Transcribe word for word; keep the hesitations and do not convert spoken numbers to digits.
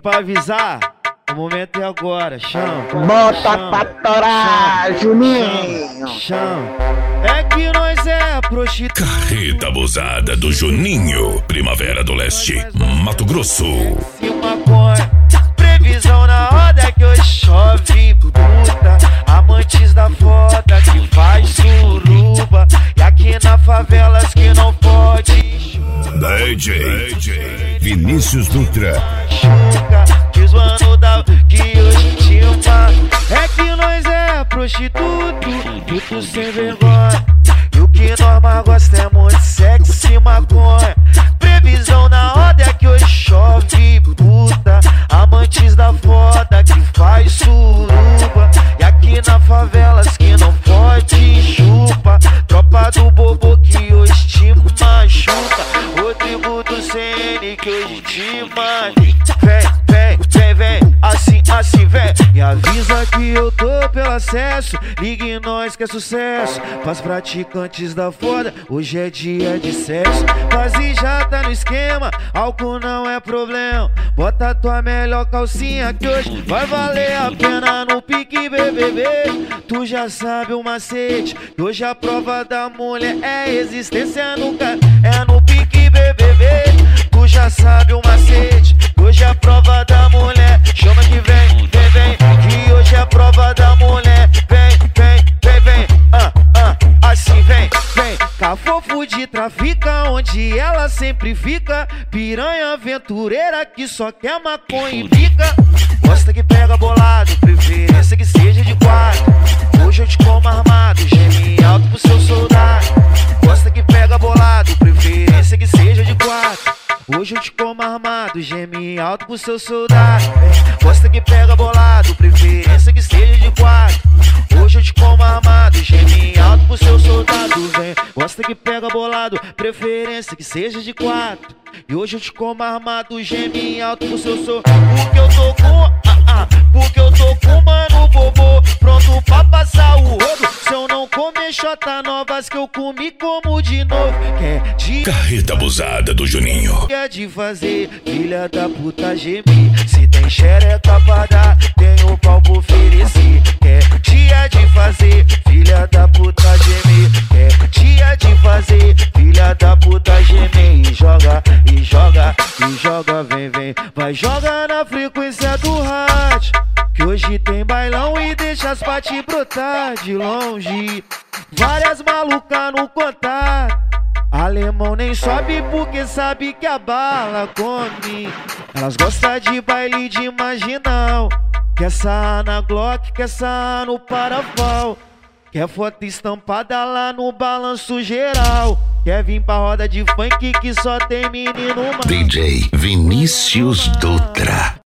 pra avisar, o momento é agora, chão. Bota pra torar, Juninho. Chão. É que nós é prostituta. Carreta abusada do Juninho. Primavera do Leste, Mato Grosso. Se maconha, previsão na roda que hoje chove puta. Amantes da foda que faz suruba. E aqui na favela as que não pode. D J Vinícius Dutra. Chuca, diz o ano da que hoje te ama. É que nós é prostituto, tudo sem vergonha. E o que nós mais gosta é muito sexo e maconha. Previsão na roda é que hoje chove puta. Amantes da foda que faz suruba. E aqui na favela as que não pode chupa. Tropa do bobo que hoje te machuca. O tribo do C N que hoje te mata. Vem, vem, vem, vem, assim, assim, vem. E avisa que eu tô pelo acesso. Ligue nós que é sucesso. Pras praticantes da foda, hoje é dia de sexo. Mas e já tá no esquema, álcool não é problema. Bota tua melhor calcinha que hoje vai valer a pena no pique B B B. Tu já sabe o macete, que hoje a prova da mulher é existência nunca. É no pique B B B. Tu já sabe o macete, que hoje a prova da mulher. Chama que vem, vem, vem, que hoje é a prova da mulher. Vem, vem, vem, vem, ah, ah, assim vem, vem. Cafofo de trafica, onde ela sempre fica. Piranha aventureira que só quer maconha e pica. Gosta que pega bolado, preferência que seja de quatro. Hoje eu te como armado, geme alto pro seu soldado. Gosta que pega bolado, preferência que seja de quatro. Hoje eu te como armado, geme alto pro seu soldado. Gosta que pega bolado, preferência que seja de quatro. Hoje eu te como armado, geme alto pro seu soldado, vem. Gosta que pega bolado, preferência que seja de quatro. E hoje eu te como armado, geme alto pro seu soldado. Porque eu tô com, ah, ah, porque eu tô com mano bobo, pronto pra passar o rodo. Se eu não comer xota novas que eu comi como de novo. Quer de Carreta abusada do Juninho. Quer de fazer, filha da puta gemer. Se tem xereca pra dar, tem o pau pra oferecer. Quer dia de fazer, filha da puta gemer. Quer dia de fazer, filha da puta gemer. E joga, e joga, e joga, vem, vem. Vai jogar na frequência do rádio, que hoje tem bailão e deixa as paty brotar de longe. Várias malucas no contato. Alemão nem sobe porque sabe que a bala come. Elas gostam de baile de marginal. Quer essa na Glock, quer essa no Paraval. Quer foto estampada lá no balanço geral. Quer vir pra roda de funk que só tem menino. D J Vinícius Dutra.